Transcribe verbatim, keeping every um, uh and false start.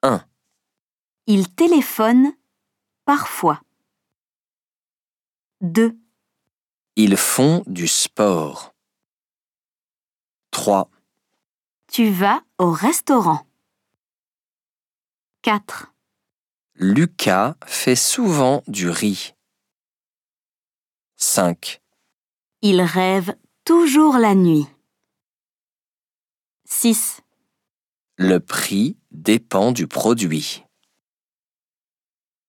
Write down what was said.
un. Il téléphone parfois. deux. Ils font du sport. trois. Tu vas au restaurant. quatre. Lucas fait souvent du riz. cinq. Il rêve toujours la nuit. six. Le prix dépend du produit.